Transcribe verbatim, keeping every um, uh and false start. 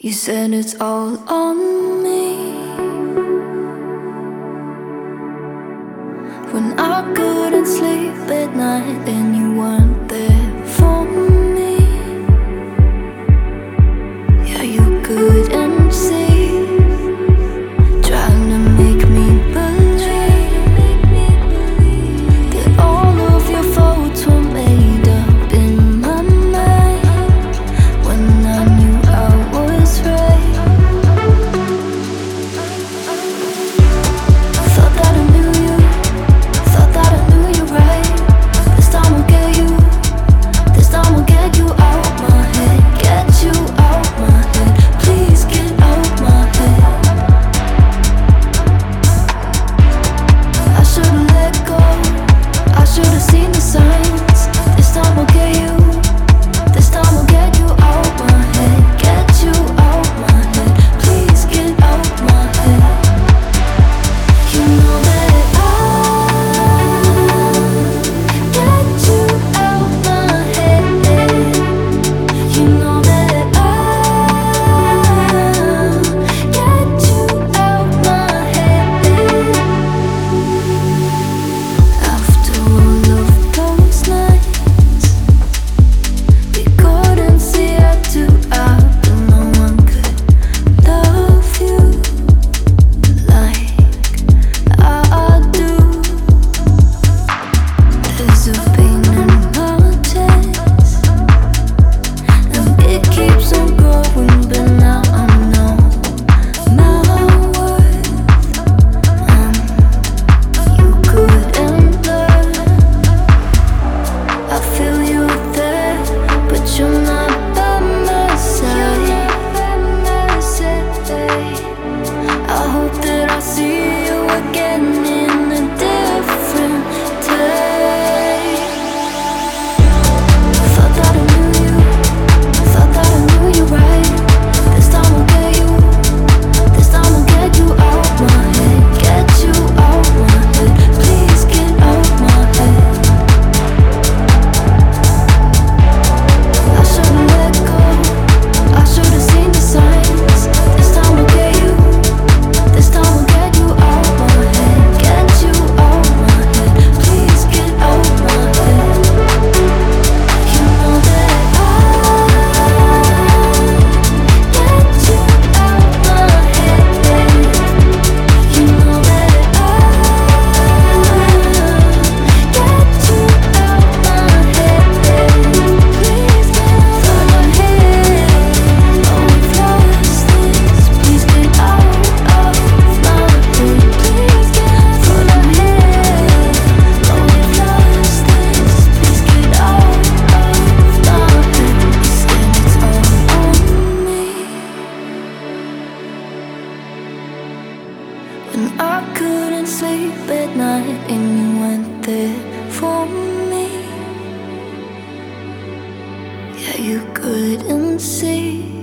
You said it's all on me when I couldn't sleep at night and you weren't there for me. Yeah, you couldn't see, trying to make me believe that all of your faults were made up in my mind when I knew I was right. Thought that I knew you, thought that I knew you right. This time I'll get you, this time I'll get you out my head, get you out my head, please get out my head. I should've let go, I should've seen the signs. This time I'll get you, this time I'll get you out my head, get you out my head, please get out my head. You know that I'll get you out my head. You know that I'll get you out my head. After all of those nights, we couldn't see eye to eye, but no one could love you like I do. There's a pain in my chest, and it keeps on growing, but now I know my worth, and you couldn't learn. I feel you there, but you're not by my side. I hope that I see you again in a different day. Thought that I knew you, thought that I knew you right. This time I'll get you, this time I'll get you out my head, get you out my head, please get out my head. I should've let go, I should've seen the signs. This time I'll get you, this time I'll get you out my head, get you out my head, please get out my head. You know that I'll get you out my head. You know that I'll get you out my head. Please get out my head. Oh, we've lost this. Please get out of my head. Please get out my head. Oh, we've lost this. Please get out of my head. You said it's all on me when I couldn't sleep at night and you went there for me. Yeah, you couldn't see,